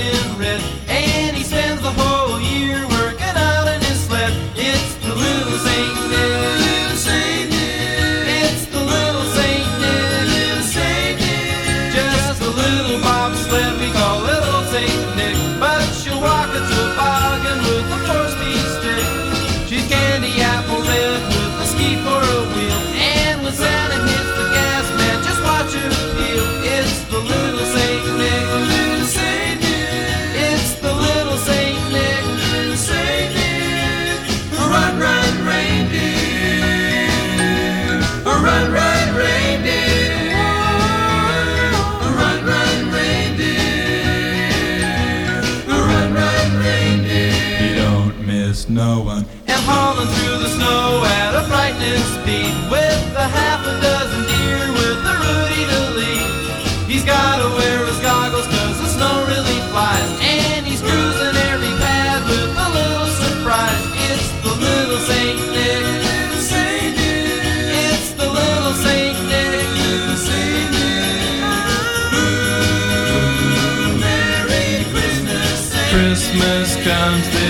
in red, and he spends the whole year working out in his sled. It's the little Saint Nick. Little Saint Nick. It's the little Saint Nick. Little Saint Nick. Just a little bobsled, we call little Saint Nick. But she'll walk a toboggan with a 4-speed stick. She's candy apple red with a ski for a wheel, and when Santa hits the gas, man, just watch her peel. It's the little Saint Nick. Little Saint Nick. It's the little Saint Nick. Little Saint Nick. Run, run, reindeer. Run, run, reindeer. Run, run, reindeer. Run, run, reindeer. You don't miss no one. And hauling through the snow at a frightening speed, with a half a dozen deer with a Rudy to lead. He's gotta wear his goggles 'cause the snow really flies, and he's cruising every path with a little surprise. It's the little Saint Nick. Little Saint Nick. It's the little Saint Nick. Little Saint Nick. Ooh, Merry Christmas, Saint Christmas comes